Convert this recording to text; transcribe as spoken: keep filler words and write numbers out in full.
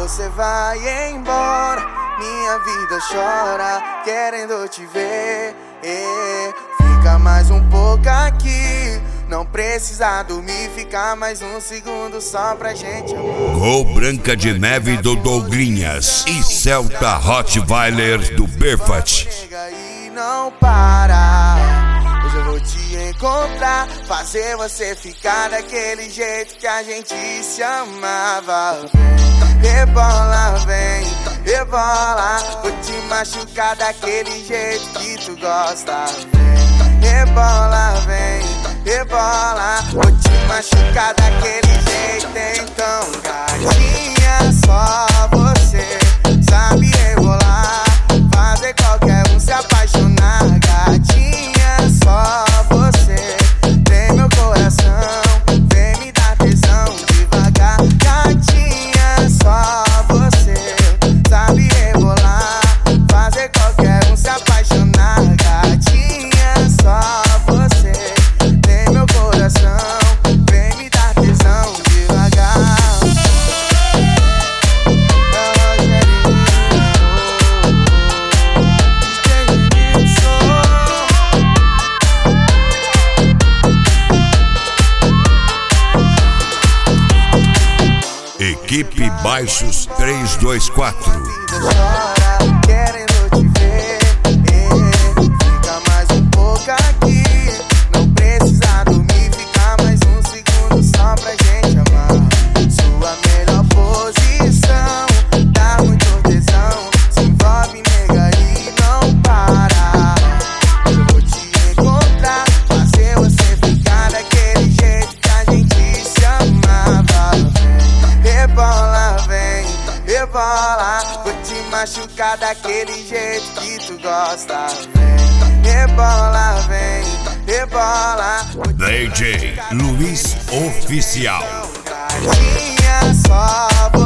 você vai embora, minha vida chora, querendo te ver. eh. Fica mais um pouco aqui, não precisa dormir, fica mais um segundo só pra gente amar. Gol Branca de Neve do Douglinhas e Celta Rottweiler do Berfat. Chega e não para, hoje eu vou te encontrar, fazer você ficar daquele jeito que a gente se amava. Vem, rebola, vem, rebola, vou te machucar daquele jeito que tu gosta. Vem, rebola, vem, rebola, vou te machucar daquele jeito. Então, gatinha, só você sabe rebolar, fazer qualquer um se apaixonar. Gatinha, só você tem meu coração, vem me dar tesão devagar. Gatinha, só você sabe rebolar, fazer qualquer um se apaixonar. Gatinha, só você tem meu coração, vem me dar tesão devagar. Equipe Baixos três dois quatro. Chora, querendo te ver. eh. Fica mais um pouco aqui, não precisa dormir, fica mais um segundo só pra gente amar. Sua melhor posição, dá muito tesão, se envolve, nega, e não para. Eu vou te encontrar, fazer você ficar daquele jeito que a gente se amava. Rebola, vem, rebola, vou te machucar daquele jeito que tu gosta. Vem, rebola, vem, rebola, D J Luiz Oficial. gatinha, só você